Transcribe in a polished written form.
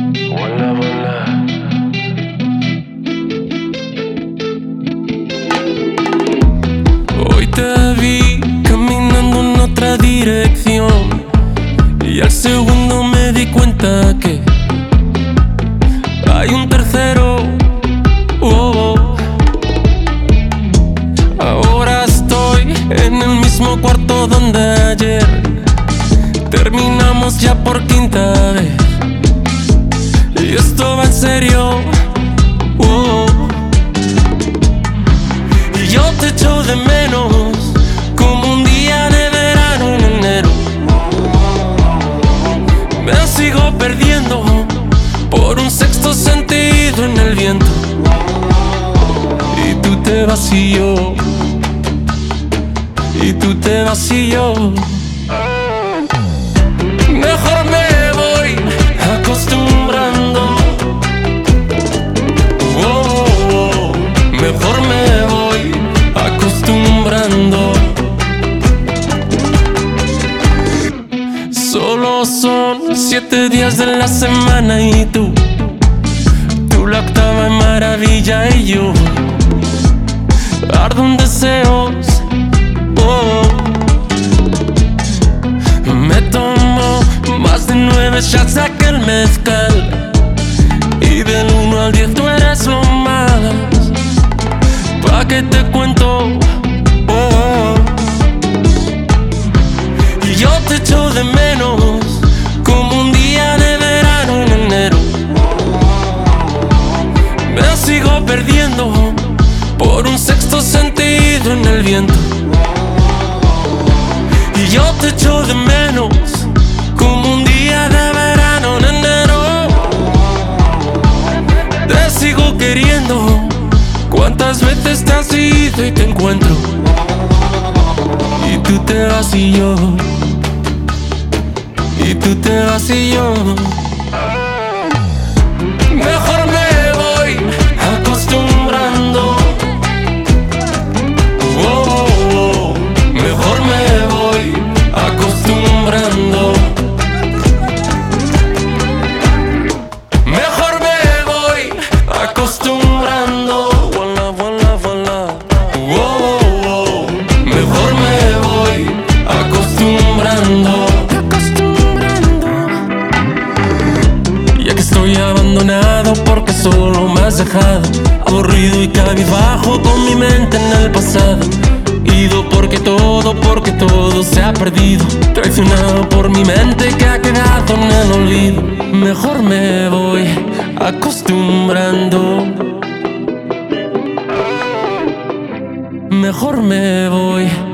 Hola, hola. Hoy te vi caminando en otra dirección y al segundo me di cuenta que hay un tercero. Oh, oh. Ahora estoy en el mismo cuarto donde ayer terminamos ya por quinta vez. Y esto va en serio. Oh. Y yo te echo de menos como un día de verano en enero. Me sigo perdiendo por un sexto sentido en el viento. Y tú te vas y yo, y tú te vas y yo. Mejor me voy acostumbrando. Oh, oh, oh. Mejor me voy acostumbrando. Solo son 7 días de la semana y tú la octava maravilla y yo ardo en deseos. Oh. Me tomo más de 9 shots de aquel mezcal y del 1 al 10 tú eres lo más. ¿Pa' qué te cuento? Oh. Y yo te echo de menos como un día de verano en enero. Me sigo perdiendo por un sexto sentido en el viento. Y yo te echo de menos como un día de verano en enero. Te sigo queriendo. ¿Cuántas veces te has ido y te encuentro? Y tú te vas y yo, y tú te vas y yo. Mejor me voy acostumbrando. Oh, oh, oh. Mejor me voy acostumbrando. Mejor me voy acostumbrando. Voila, voila, voila. Oh, oh, oh. Mejor me voy acostumbrando. Ya que estoy abandonado porque solo me has dejado, aburrido y cabizbajo con mi mente en el pasado. Ido porque todo se ha perdido, traicionado por mi mente que ha quedado en el olvido. Mejor me voy acostumbrando. Mejor me voy